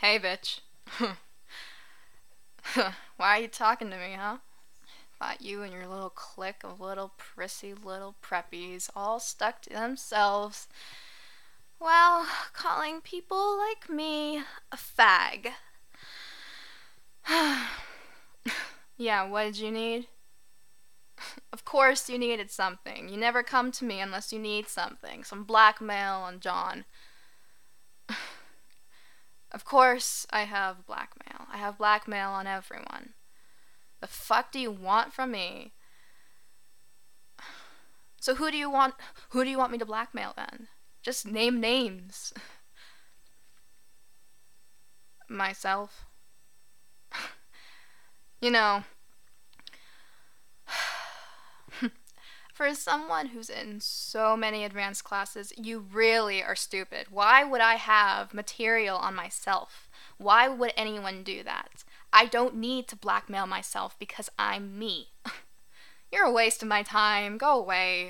Hey, bitch. Why are you talking to me, huh? Thought you and your little clique of little prissy little preppies all stuck to themselves. Well, calling people like me a fag. Yeah, what did you need? Of course you needed something. You never come to me unless you need something. Some blackmail on John. Of course I have blackmail. I have blackmail on everyone. The fuck do you want from me? So who do you want me to blackmail then? Just name names. Myself. You know, for someone who's in so many advanced classes, you really are stupid. Why would I have material on myself? Why would anyone do that? I don't need to blackmail myself because I'm me. You're a waste of my time. Go away.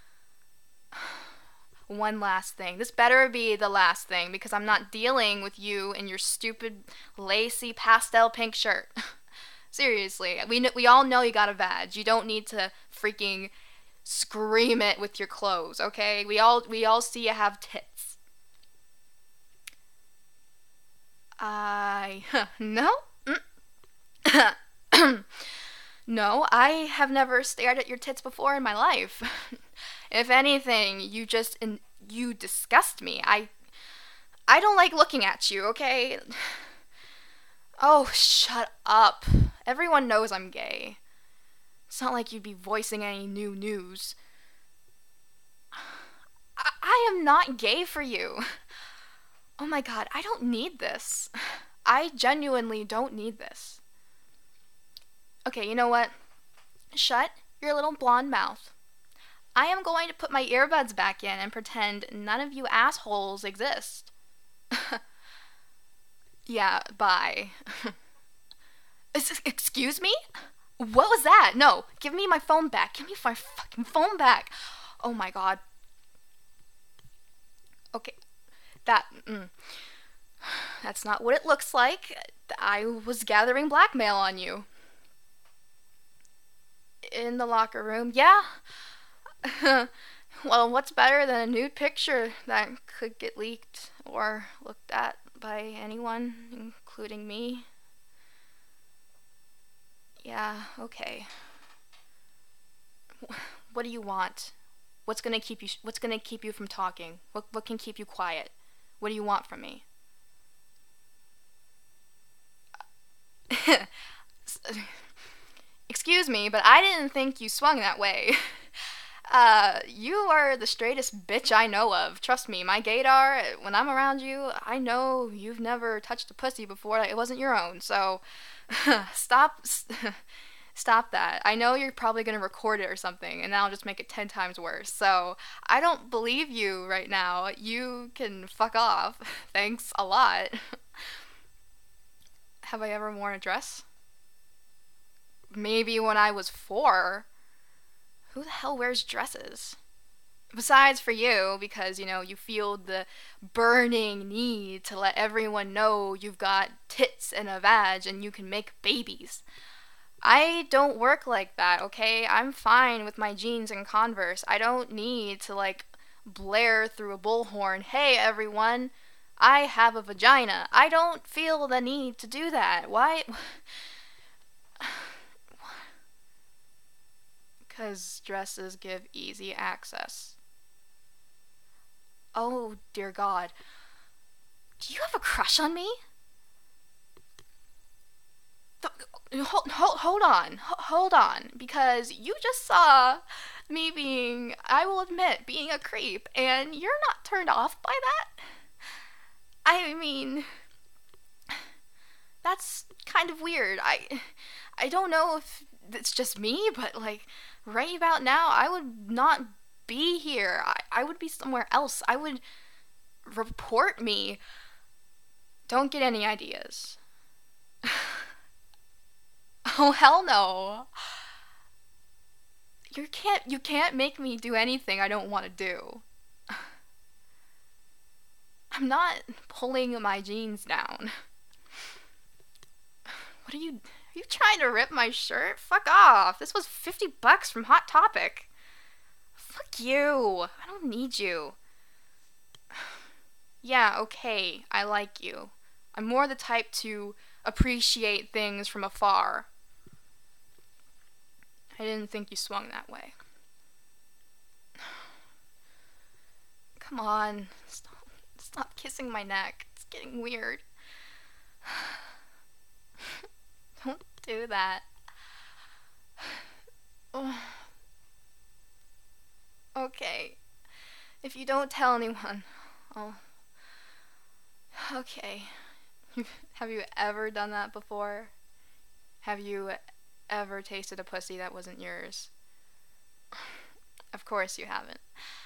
One last thing. This better be the last thing because I'm not dealing with you in your stupid, lacy pastel pink shirt. Seriously, we all know you got a vag. You don't need to freaking scream it with your clothes, okay? We all see you have tits. I no. No, I have never stared at your tits before in my life. If anything, you disgust me. I don't like looking at you, okay? Oh, shut up. Everyone knows I'm gay. It's not like you'd be voicing any new news. I am not gay for you. Oh my god, I don't need this. I genuinely don't need this. Okay, you know what? Shut your little blonde mouth. I am going to put my earbuds back in and pretend none of you assholes exist. Yeah, bye. Excuse me? What was that? No, give me my phone back. Give me my fucking phone back. Oh my god. Okay, that. That's not what it looks like. I was gathering blackmail on you. In the locker room? Yeah. Well, what's better than a nude picture that could get leaked or looked at by anyone, including me? Yeah, okay. What do you want? What's gonna keep you from talking? What can keep you quiet? What do you want from me? Excuse me, but I didn't think you swung that way. You are the straightest bitch I know of. Trust me, my gaydar, when I'm around you, I know you've never touched a pussy before it wasn't your own, so stop stop that. I know you're probably gonna record it or something, and that'll just make it 10 times worse. So I don't believe you right now. You can fuck off. Thanks a lot. Have I ever worn a dress? Maybe when I was 4. Who the hell wears dresses? Besides for you, because, you feel the burning need to let everyone know you've got tits and a vag and you can make babies. I don't work like that, okay? I'm fine with my jeans and Converse. I don't need to, blare through a bullhorn, hey everyone, I have a vagina. I don't feel the need to do that. Why? Because dresses give easy access. Oh, dear God. Do you have a crush on me? Hold on, because you just saw me being, I will admit, being a creep, and you're not turned off by that? I mean, that's kind of weird. I don't know if it's just me, but right about now, I would not be here. I would be somewhere else. I would report me. Don't get any ideas. Oh hell no. You can't make me do anything I don't want to do. I'm not pulling my jeans down. Are you trying to rip my shirt? Fuck off. This was $50 from Hot Topic. Fuck you. I don't need you. Yeah, okay. I like you. I'm more the type to appreciate things from afar. I didn't think you swung that way. Come on. Stop kissing my neck. It's getting weird. Don't do that. Okay. If you don't tell anyone, I'll... Okay. Have you ever done that before? Have you ever tasted a pussy that wasn't yours? Of course you haven't.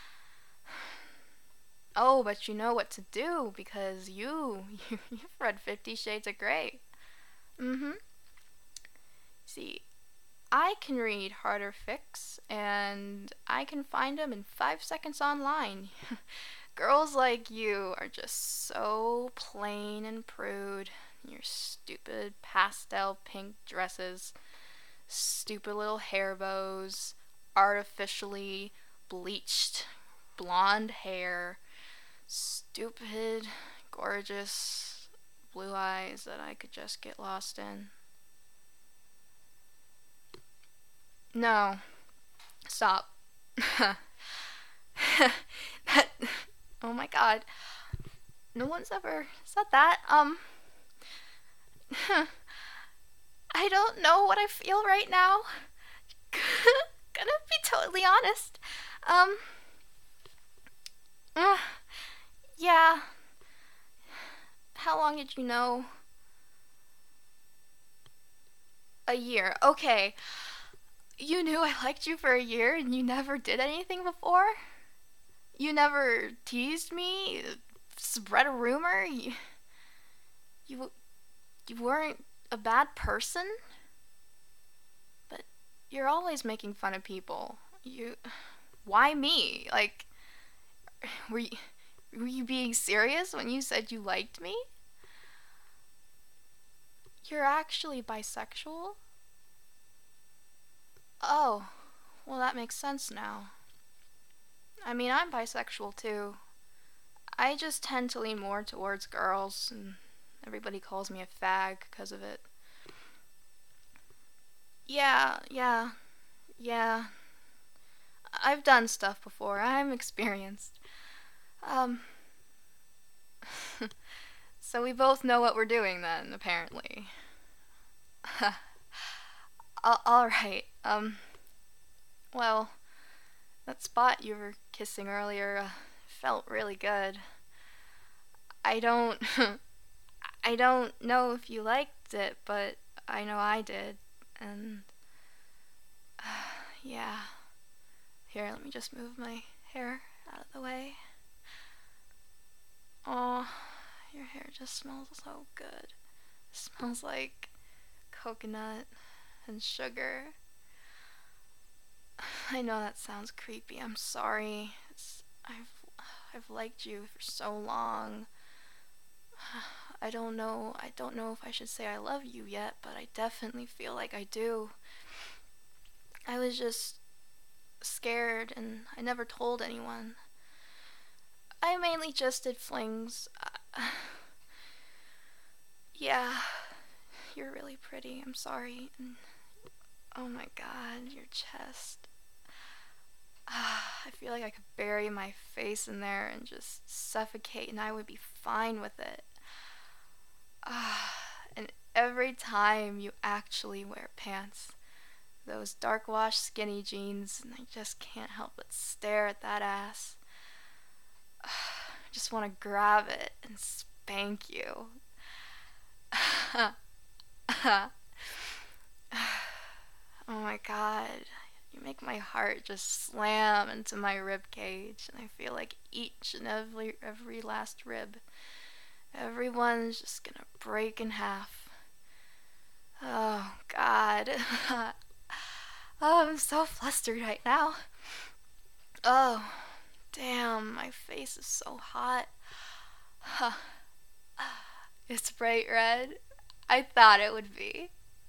Oh, but you know what to do because you've read 50 Shades of Grey. Mm-hmm. See, I can read harder fics, and I can find them in 5 seconds online. Girls like you are just so plain and prude. Your stupid pastel pink dresses, stupid little hair bows, artificially bleached blonde hair, stupid, gorgeous blue eyes that I could just get lost in. No. Stop. That, oh my god. No one's ever said that. I don't know what I feel right now. Gonna be totally honest. Yeah. How long did you know? A year. Okay. You knew I liked you for a year and you never did anything before? You never teased me? Spread a rumor? You weren't a bad person? But you're always making fun of people. Why me? Like, were you being serious when you said you liked me? You're actually bisexual? Oh, well that makes sense now. I mean, I'm bisexual too. I just tend to lean more towards girls, and everybody calls me a fag because of it. Yeah. I've done stuff before. I'm experienced. Um, so we both know what we're doing then, apparently. Alright, well, that spot you were kissing earlier felt really good. I don't, I don't know if you liked it, but I know I did, and, yeah. Here, let me just move my hair out of the way. Oh, your hair just smells so good. It smells like coconut and sugar. I know that sounds creepy. I'm sorry. I've liked you for so long. I don't know if I should say I love you yet, but I definitely feel like I do. I was just scared and I never told anyone. I mainly just did flings. Yeah, you're really pretty. I'm sorry. And, oh my god, your chest. I feel like I could bury my face in there and just suffocate and I would be fine with it. And every time you actually wear pants, those dark wash skinny jeans, and I just can't help but stare at that ass. I just want to grab it and spank you. Oh my god. You make my heart just slam into my rib cage, and I feel like each and every last rib, everyone's just gonna break in half. Oh god. Oh, I'm so flustered right now. Oh, damn, my face is so hot. It's bright red. I thought it would be.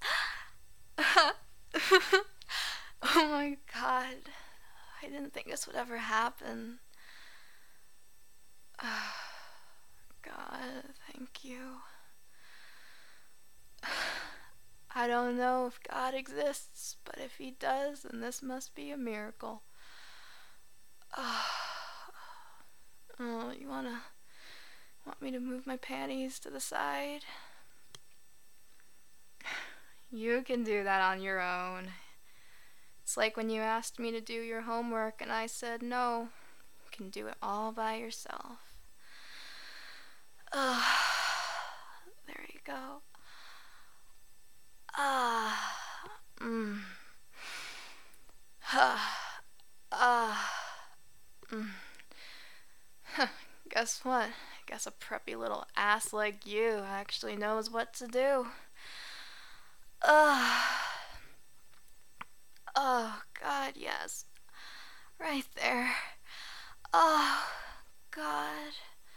Oh my god. I didn't think this would ever happen. God, thank you. I don't know if God exists, but if he does, then this must be a miracle. Oh, you want me to move my panties to the side? You can do that on your own. It's like when you asked me to do your homework and I said no. You can do it all by yourself. There you go. Mm. Mm. Guess what? Guess a preppy little ass like you actually knows what to do. Oh, God, yes. Right there. Oh, God.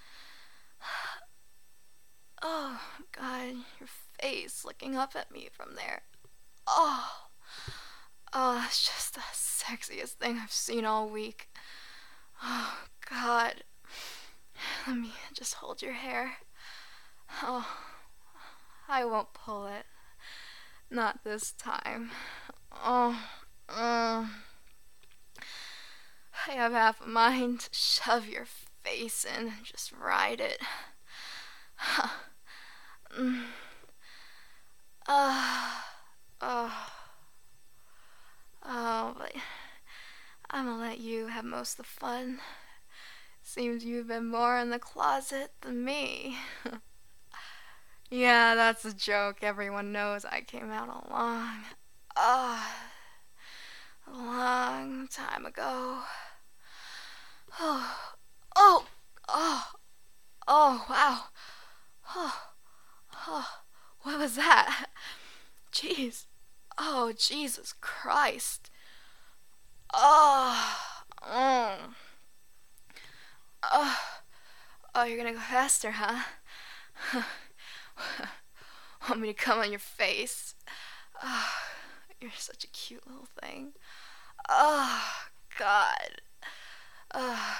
Oh, God, your face looking up at me from there. Oh, it's just the sexiest thing I've seen all week. Oh, God. Let me just hold your hair. Oh, I won't pull it. Not this time. Oh, I have half a mind to shove your face in and just ride it. But I'm gonna let you have most of the fun. Seems you've been more in the closet than me. Yeah, that's a joke. Everyone knows I came out a long time ago. Oh, oh, oh, oh, wow. Oh, what was that? Jeez. Oh, Jesus Christ. Oh, oh, oh, you're gonna go faster, huh? Want me to come on your face? Oh, you're such a cute little thing. Oh, God. Oh.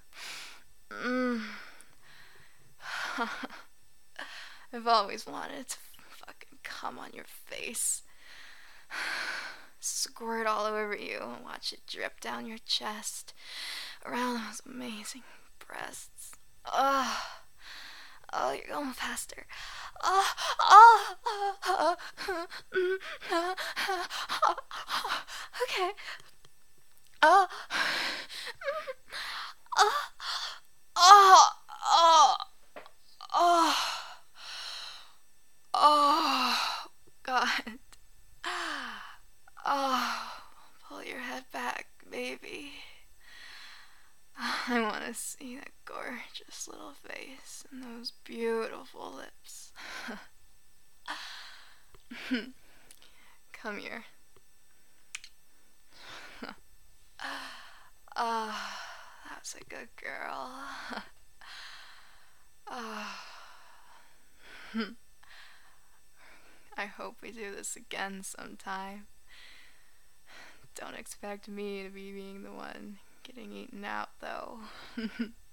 I've always wanted to fucking come on your face. Squirt all over you and watch it drip down your chest around those amazing breasts. Oh, you're going faster. Okay. Oh, oh, oh, oh, oh, God. Oh, pull your head back, baby. I want to see that gorgeous little face and those beautiful lips. Come here. That's a good girl. I hope we do this again sometime. Don't expect me to be being the one getting eaten out, though.